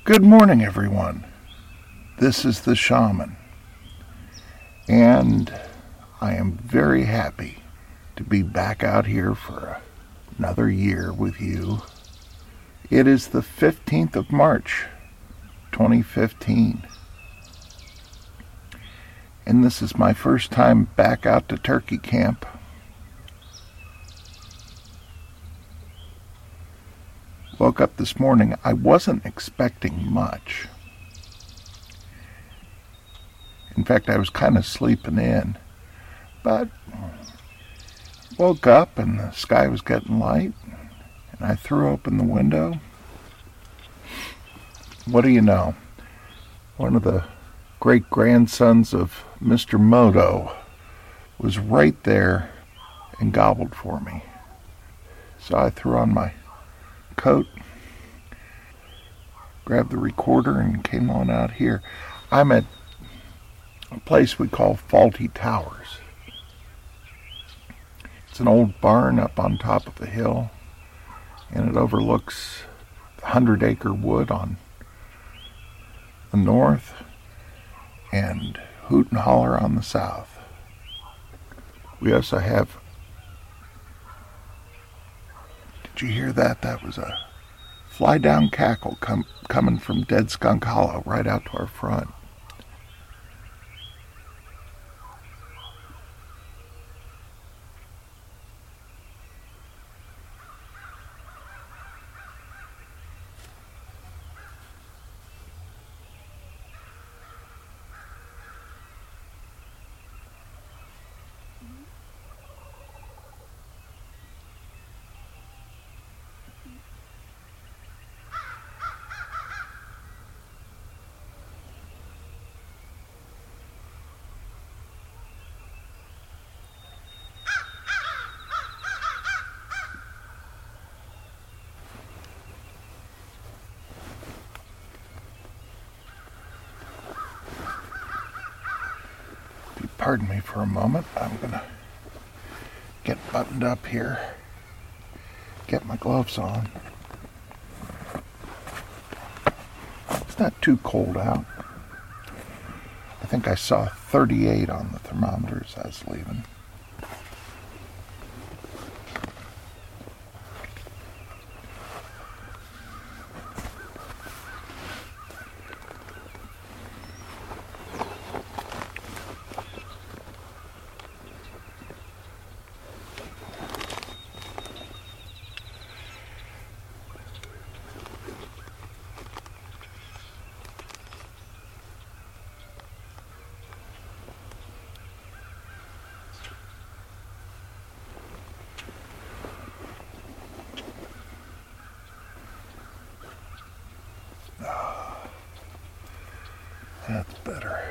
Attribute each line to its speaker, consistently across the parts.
Speaker 1: Good morning, everyone. This is the Shaman, and I am very happy to be back out here for another year with you. It is the 15th of March, 2015, and this is my first time back out to turkey camp. Woke up this morning. I wasn't expecting much. In fact, I was kind of sleeping in, but woke up and the sky was getting light, and I threw open the window. What do you know? One of the great-grandsons of Mr. Moto was right there and gobbled for me. So I threw on my coat, grabbed the recorder, and came on out here. I'm at a place we call Faulty Towers. It's an old barn up on top of a hill, and it overlooks the 100-acre wood on the north and Hoot and Holler on the south. We also have... Did you hear that? That was a fly-down cackle coming from Dead Skunk Hollow right out to our front. Pardon me for a moment. I'm going to get buttoned up here, get my gloves on. It's not too cold out. I think I saw 38 on the thermometer as I was leaving. That's better.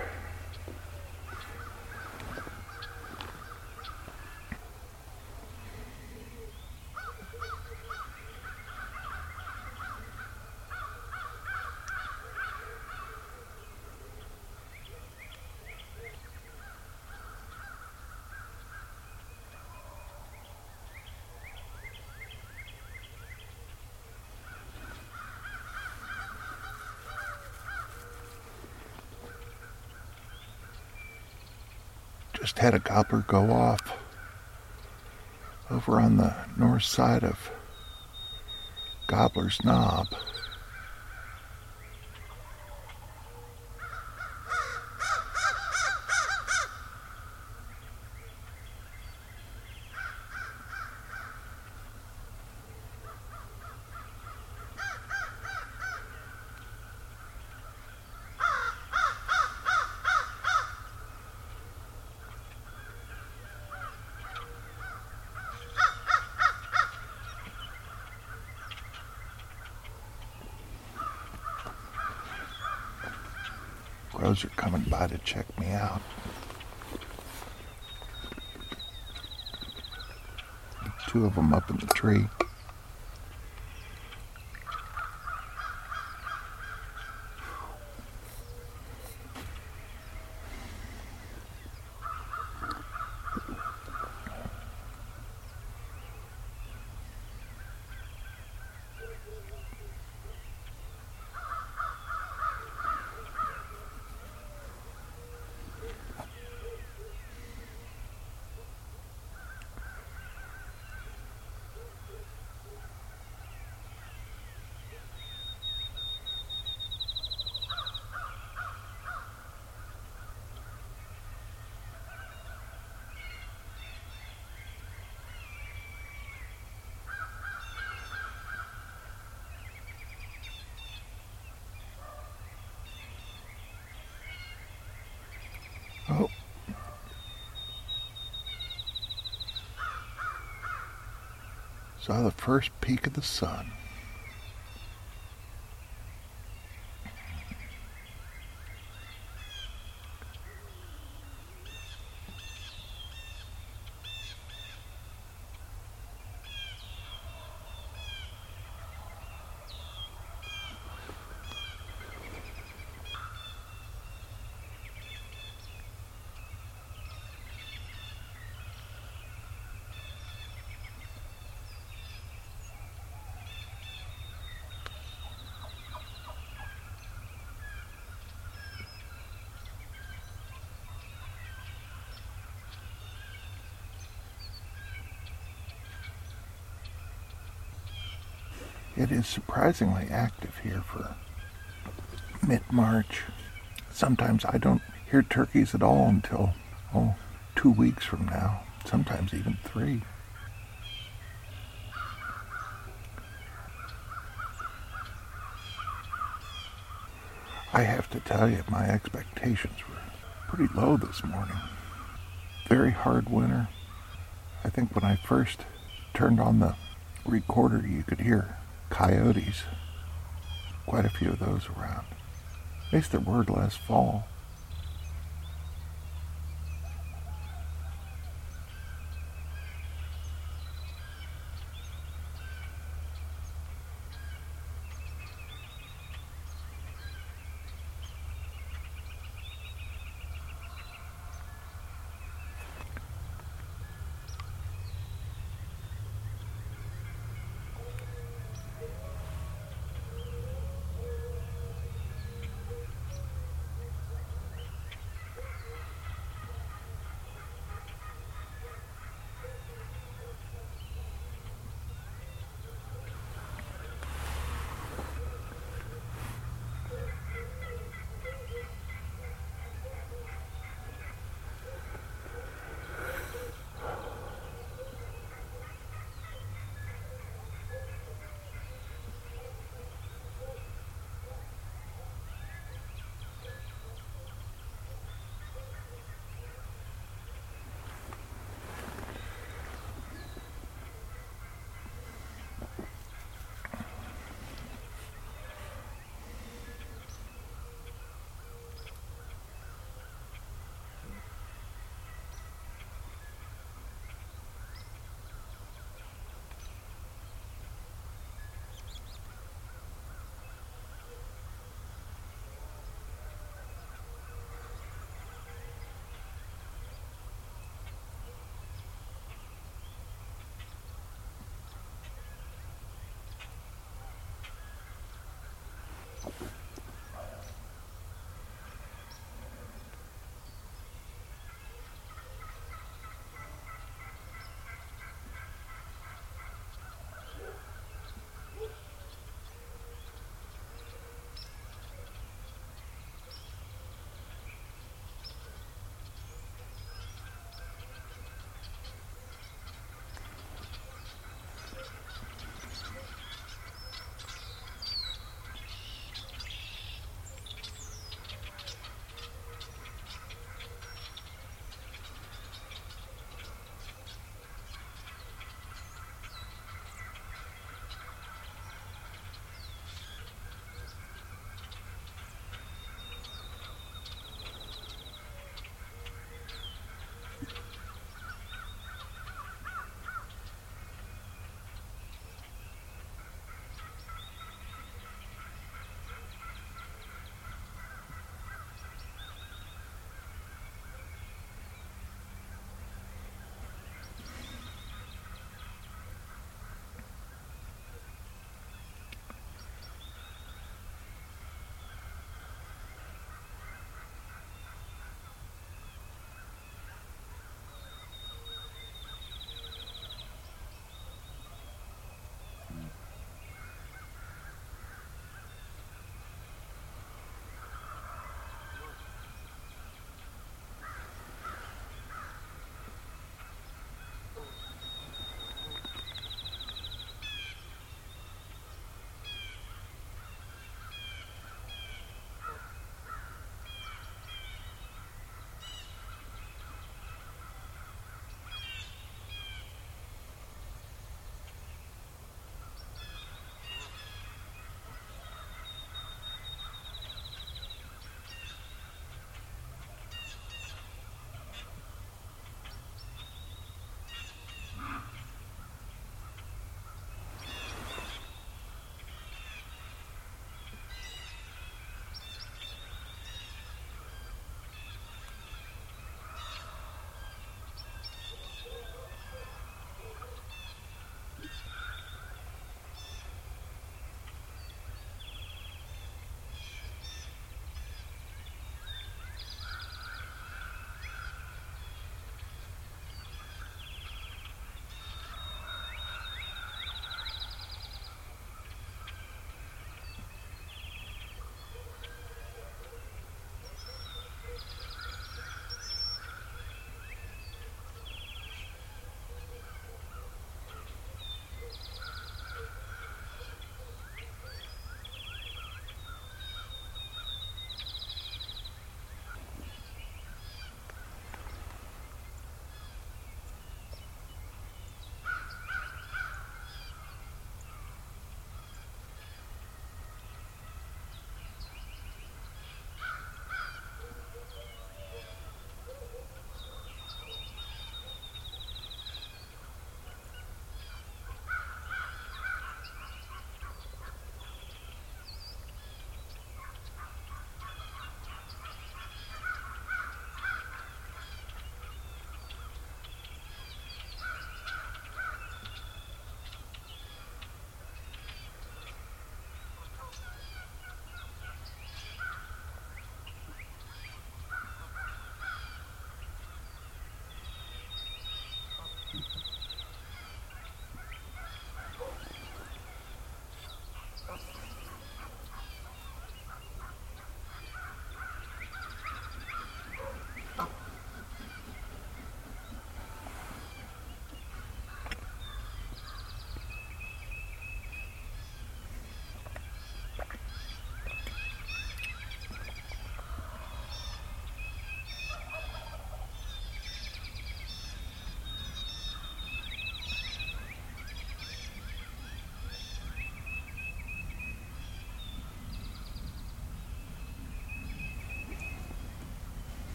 Speaker 1: Just had a gobbler go off over on the north side of Gobbler's Knob. Crows are coming by to check me out. Two of them up in the tree. Saw the first peak of the sun. It is surprisingly active here for mid-March. Sometimes I don't hear turkeys at all until, 2 weeks from now, sometimes even 3. I have to tell you, my expectations were pretty low this morning. Very hard winter. I think when I first turned on the recorder, you could hear coyotes. Quite a few of those around. Makes their word last fall.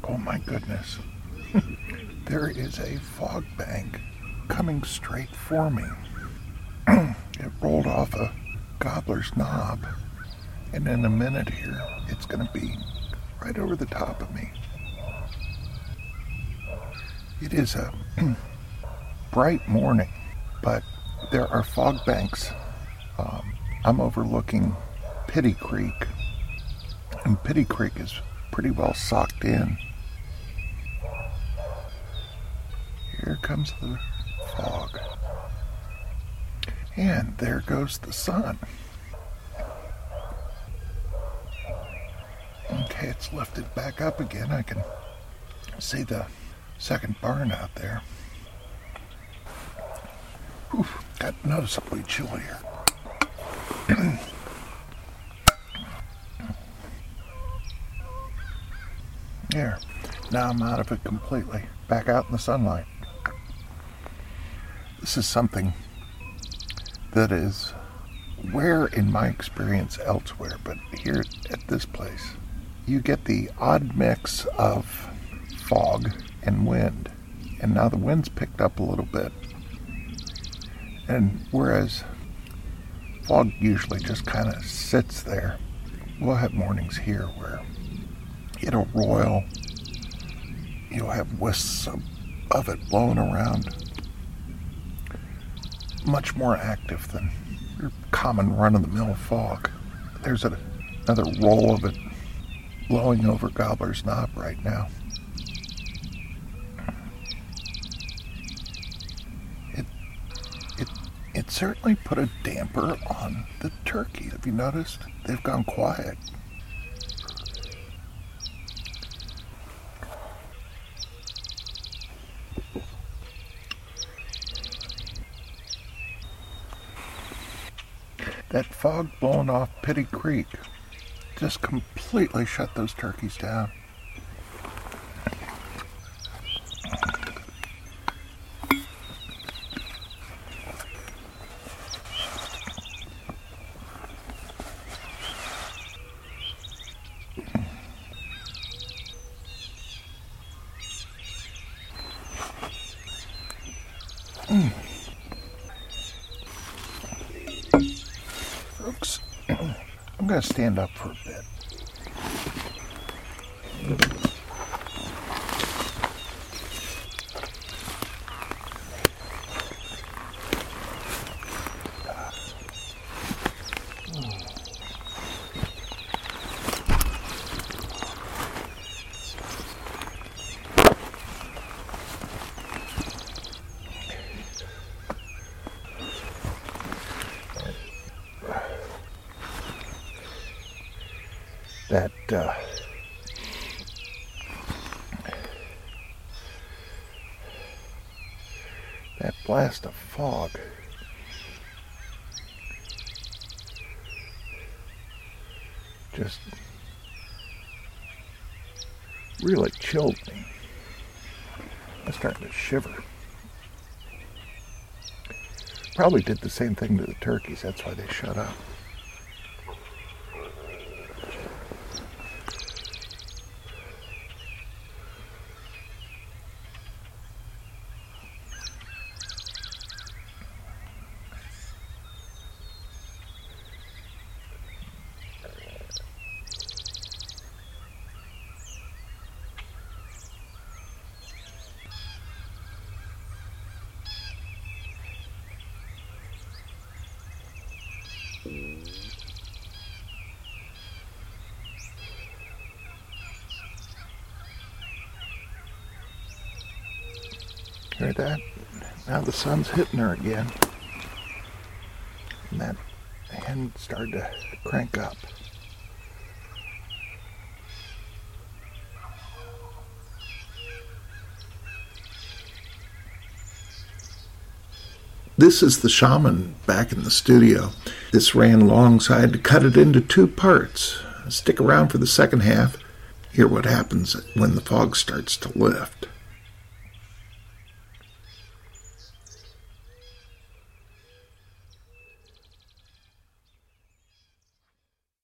Speaker 1: Oh my goodness. There is a fog bank coming straight for me. It rolled off a Gobbler's Knob, and in a minute here, it's going to be right over the top of me. It is a bright morning, but there are fog banks. I'm overlooking Pity Creek, and Pity Creek is pretty well socked in. Here comes the fog. And there goes the sun. Okay, it's lifted back up again. I can see the second barn out there. Oof, got noticeably chillier. There. Now I'm out of it completely. Back out in the sunlight. This is something that is rare in my experience elsewhere, but here at this place, you get the odd mix of fog and wind. And now the wind's picked up a little bit. And whereas fog usually just kind of sits there, we'll have mornings here where it'll roil. You'll have wisps of it blowing around. Much more active than your common run-of-the-mill fog. There's another roll of it blowing over Gobbler's Knob right now. It certainly put a damper on the turkey. Have you noticed? They've gone quiet. That fog blowing off Pity Creek just completely shut those turkeys down. Folks, I'm going to stand up for a bit. That blast of fog just really chilled me. I'm starting to shiver. Probably did the same thing to the turkeys, that's why they shut up. Hear that? Now the sun's hitting her again. And that hen started to crank up. This is the shaman back in the studio. This ran long, so I had to cut it into two parts. Stick around for the second half. Hear what happens when the fog starts to lift.